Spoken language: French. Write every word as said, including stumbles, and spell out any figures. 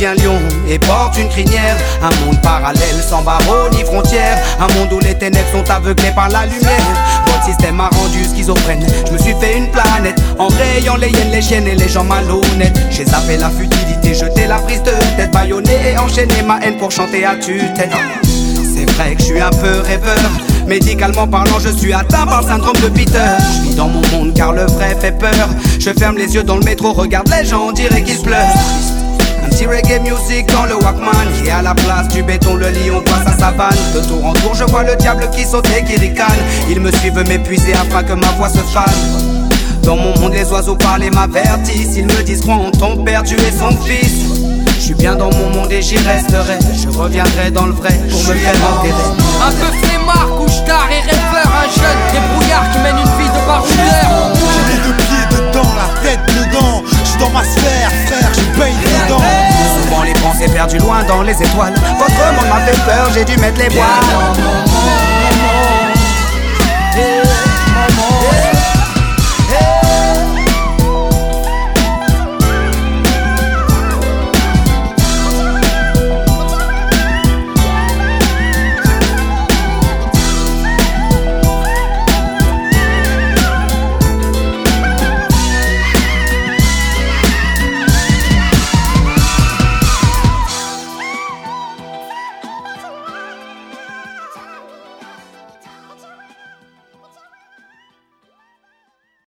devient lion et porte une crinière. Un monde parallèle sans barreaux ni frontières. Un monde où les ténèbres sont aveuglées par la lumière. Votre système m'a rendu schizophrène. Je me suis fait une planète en rayant les hyènes, les chiennes et les gens malhonnêtes. J'ai zappé la futilité, jeté la prise de tête, bâillonné et enchaîné ma haine pour chanter à tue-tête. C'est vrai que je suis un peu rêveur. Médicalement parlant, je suis atteint par le syndrome de Peter. Je vis dans mon monde car le vrai fait peur. Je ferme les yeux dans le métro, regarde les gens, on dirait qu'ils se pleurent. Un petit reggae music dans le Walkman. Qui est à la place du béton, le lion passe à sa vanne. De tour en tour, je vois le diable qui saute et qui ricane. Ils me suivent m'épuiser afin que ma voix se fane. Dans mon monde, les oiseaux parlent et m'avertissent. Ils me disent crois en ton père, tu es son fils. Je suis bien dans mon monde et j'y resterai. Je reviendrai dans le vrai pour me faire enterrer. Un peu flemmard, couche-tard et rêveur. Un jeune débrouillard qui mène une vie de baroudeur. J'ai les deux pieds dedans, la tête dedans. J'suis dans ma sphère, frère, je paye dedans. Souvent les pensées perdues loin dans les étoiles. Votre monde m'a fait peur, j'ai dû mettre les voiles.